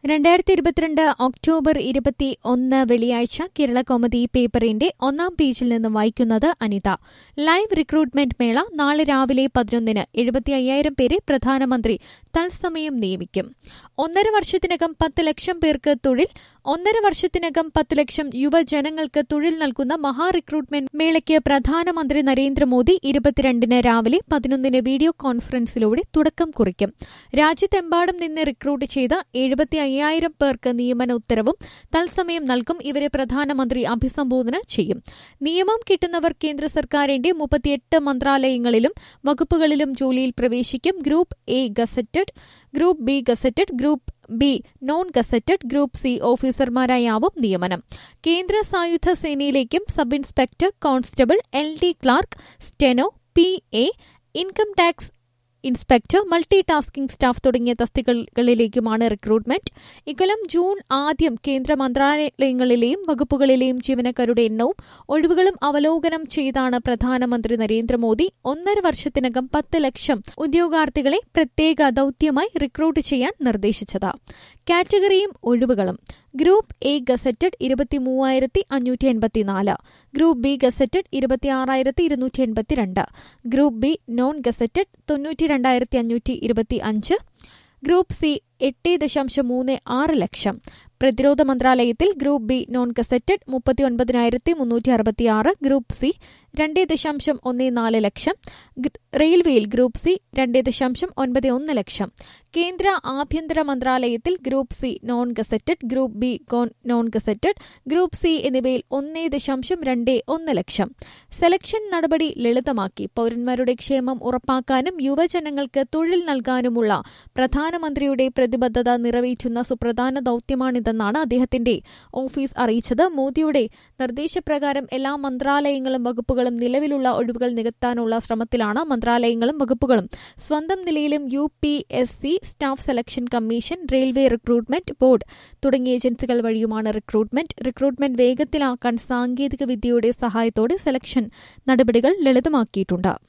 2022 October 21 വെള്ളിയാഴ്ച കേരള കൗമുദി പേപ്പറിന്റെ ഒന്നാം പേജിൽ നിന്ന് വായിക്കുന്നത് അനിത. ലൈവ് റിക്രൂട്ട്മെന്റ് മേള നാളെ രാവിലെ 11-ന് 75,000 പേരെ പ്രധാനമന്ത്രി തത്സമയം നിയമിക്കും. 1.5 വർഷത്തിനകം 10 ലക്ഷം പേർക്ക് തൊഴിൽ. 1.5 വർഷത്തിനകം 10 ലക്ഷം യുവജനങ്ങൾക്ക് തൊഴിൽ നൽകുന്ന മഹാ റിക്രൂട്ട്മെന്റ് മേളയ്ക്ക് പ്രധാനമന്ത്രി നരേന്ദ്രമോദി 22-ന് രാവിലെ 11-ന് വീഡിയോ കോൺഫറൻസിലൂടെ തുടക്കം കുറിക്കും. രാജ്യത്തെമ്പാടും നിന്ന് റിക്രൂട്ട് ചെയ്ത 75,000 പേർക്ക് നിയമന ഉത്തരവും തത്സമയം നൽകും. ഇവരെ പ്രധാനമന്ത്രി അഭിസംബോധന ചെയ്യും. നിയമം കിട്ടുന്നവർ കേന്ദ്ര സർക്കാരിന്റെ 38 മന്ത്രാലയങ്ങളിലും വകുപ്പുകളിലും ജോലിയിൽ പ്രവേശിക്കും. Group A gazetted, group B gazetted, group B non gazetted, group C ഓഫീസർമാരായാവും നിയമനം. കേന്ദ്ര സായുധ സേനയിലേക്കും sub inspector, constable, LD clerk, steno, PA, income tax inspector, multi tasking staff തുടങ്ങിയ തസ്തികകളിലേക്കുമാണ് റിക്രൂട്ട്മെന്റ്. ഇക്കൊല്ലം ജൂൺ ആദ്യം കേന്ദ്ര മന്ത്രാലയങ്ങളിലെയും വകുപ്പുകളിലെയും ജീവനക്കാരുടെ എണ്ണവും ഒഴിവുകളും അവലോകനം ചെയ്താണ് പ്രധാനമന്ത്രി നരേന്ദ്രമോദി 1.5 വർഷത്തിനകം 10 ലക്ഷം ഉദ്യോഗാർത്ഥികളെ പ്രത്യേക ദൌത്യമായി റിക്രൂട്ട് ചെയ്യാൻ നിർദ്ദേശിച്ചത്. കാറ്റഗറിയും ഒഴിവുകളും: group A gazetted 23,584, group B gazetted 26,282, group B non gazetted 92,525, group C 8.36 ലക്ഷം. പ്രതിരോധ മന്ത്രാലയത്തിൽ group B non gazetted 39,366, group C 2.14 ലക്ഷം. റെയിൽവേയിൽ ഗ്രൂപ്പ് സി 2.91 ലക്ഷം. കേന്ദ്ര ആഭ്യന്തര മന്ത്രാലയത്തിൽ group C non gazetted, group B non gazetted, group C എന്നിവയിൽ 1.21 ലക്ഷം. സെലക്ഷൻ നടപടി ലളിതമാക്കി. പൌരന്മാരുടെ ക്ഷേമം ഉറപ്പാക്കാനും യുവജനങ്ങൾക്ക് തൊഴിൽ നൽകാനുമുള്ള പ്രധാനമന്ത്രിയുടെ പ്രതിബദ്ധത നിറവേറ്റുന്ന സുപ്രധാന ദൌത്യമാണിതെന്നാണ് അദ്ദേഹത്തിന്റെ ഓഫീസ് അറിയിച്ചത്. മോദിയുടെ നിർദ്ദേശപ്രകാരം എല്ലാ മന്ത്രാലയങ്ങളും വകുപ്പുകളും നിലവിലുള്ള ഒഴിവുകൾ നികത്താനുള്ള ശ്രമത്തിലാണ്. മന്ത്രാലയങ്ങളും വകുപ്പുകളും സ്വന്തം നിലയിലും UPSC, staff selection commission, railway recruitment board തുടങ്ങിയ ഏജൻസികൾ വഴിയുമാണ് റിക്രൂട്ട്മെന്റ് വേഗത്തിലാക്കാൻ സാങ്കേതിക വിദ്യയുടെ സഹായത്തോടെ സെലക്ഷൻ നടപടികൾ ലളിതമാക്കിയിട്ടുണ്ട്.